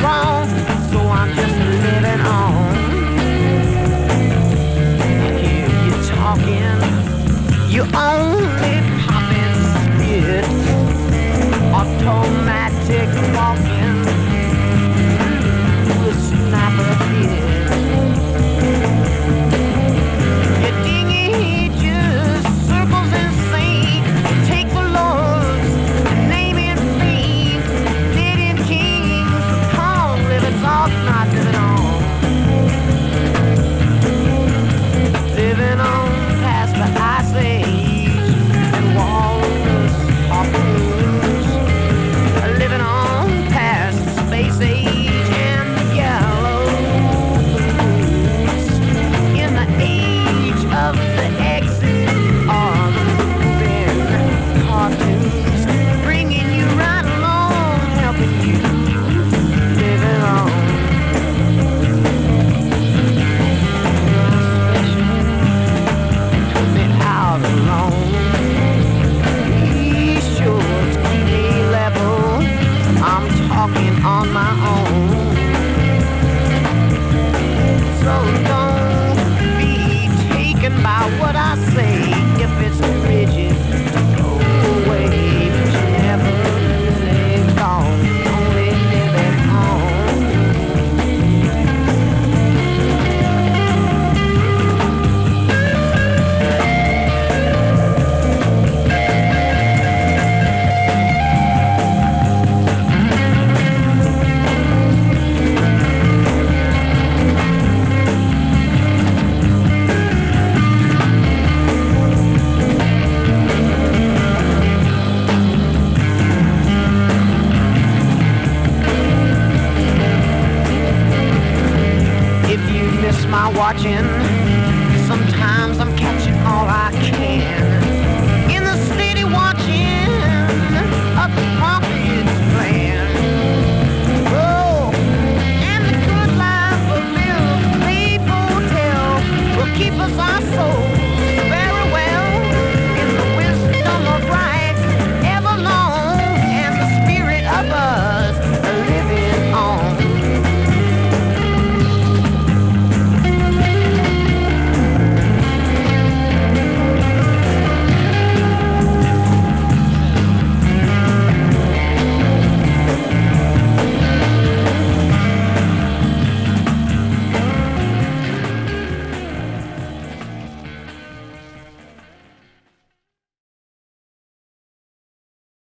wrong, so I'm just living on. I hear you talking, you only popping spit, automatic walking, with sniper hit. Your dinghy just circles insane. Take the Lord's name in vain. Dead kings, calm, living off, not living on. Living on past the ice age and walrus harpoons. Living on past the space age and the yellow blues. In the age of the exit of moving cartoons, bringing you right along, helping you living on. Put me out alone. Be sure to keep me level. I'm talking on my own. So don't be taken by what I say. If it's too rigid, go away. But you're never really gone, only living on. If you miss my watching,